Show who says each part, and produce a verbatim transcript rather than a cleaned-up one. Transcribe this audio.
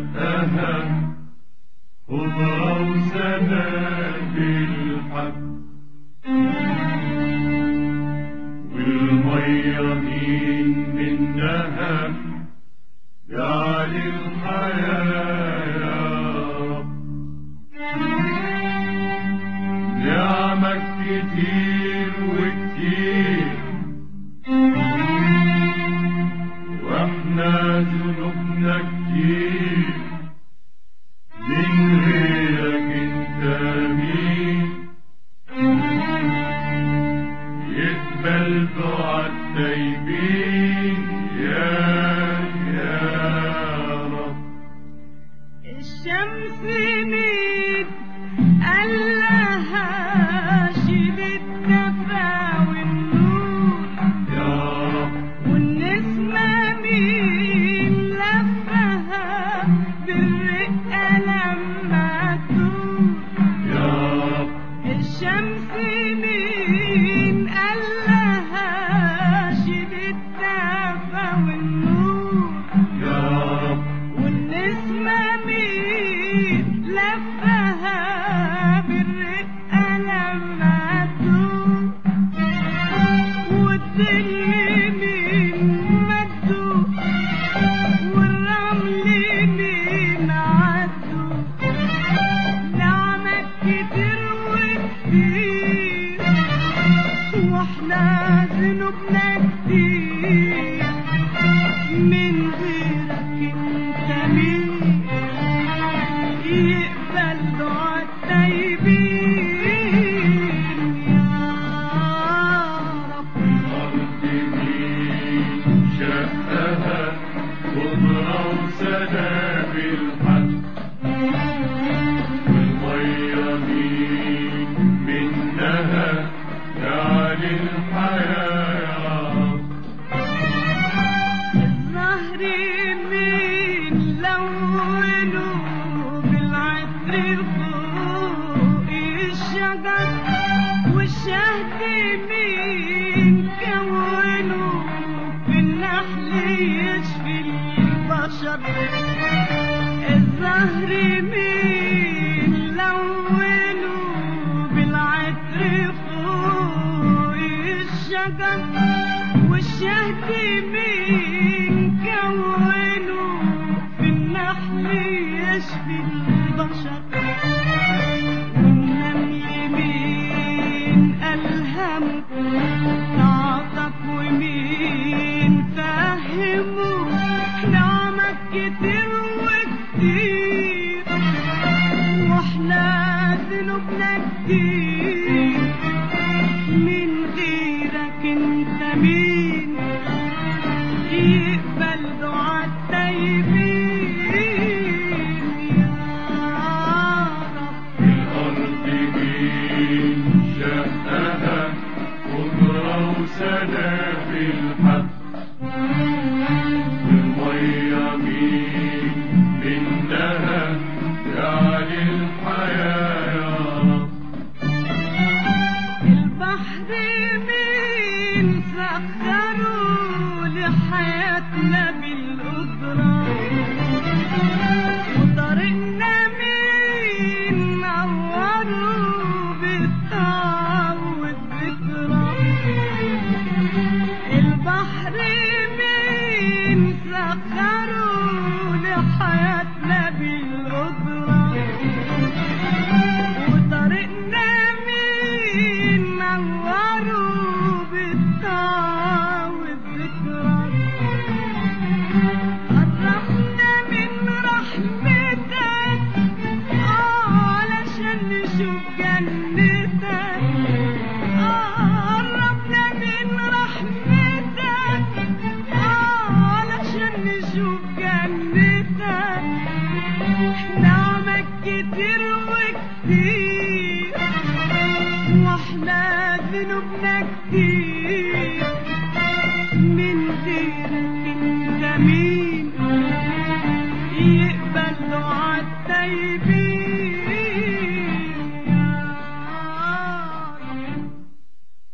Speaker 1: شقها خضرة وسنابل حب، والمية مين منها جعل الحياة يا رب. نعمك كتير وكتير واحنا ذنوبنا كتير، من غيرك انت مين يقبل دعاء التايبين يا يا رب.
Speaker 2: الشمس مين قال لها شيل الدفا والنور
Speaker 1: يا رب،
Speaker 2: والنسمة مين لفها بالرقة لما تدور
Speaker 1: يا رب.
Speaker 2: الشمس مين قال لها شيل الدفا والنور
Speaker 1: يا رب،
Speaker 2: والنسمة مين لفها بالرقة لما تدور والظل مين مدو والرمل مين عدو. نعمك كتير وكتير واحنا ذنوبنا كتير، من غيرك انت مين يقبل دعاء التايبين يا رب.
Speaker 1: الأرض مين شقها خضرة وسنابل حب، والمية مين منها جعل الحياة يا رب.
Speaker 2: الزهر مين لونه بالعطر فوق الشجر، والشهد مين كونه في النحل يشفي البشر. الزهر مين لونه بالعطر فوق الشجر، والشهد مين كونه في النحل يشفي البشر. والنمل مين ألهمه تعطف ومين فهمه. نعمك كتير وكتير واحنا ذنوبنا كتير، من غيرك انت مين يقبل دعاء التايبين يا رب.
Speaker 1: الأرض مين شقها خضرة وسنابل حب، والمية مين منها جعل الحياة يا رب.
Speaker 2: البحر مين سخروا لحياتنا بالقدرة، وطريقنا مين نوروا بالطاعة والذكرى. البحر مين سخروا لحياتنا بالقدرة،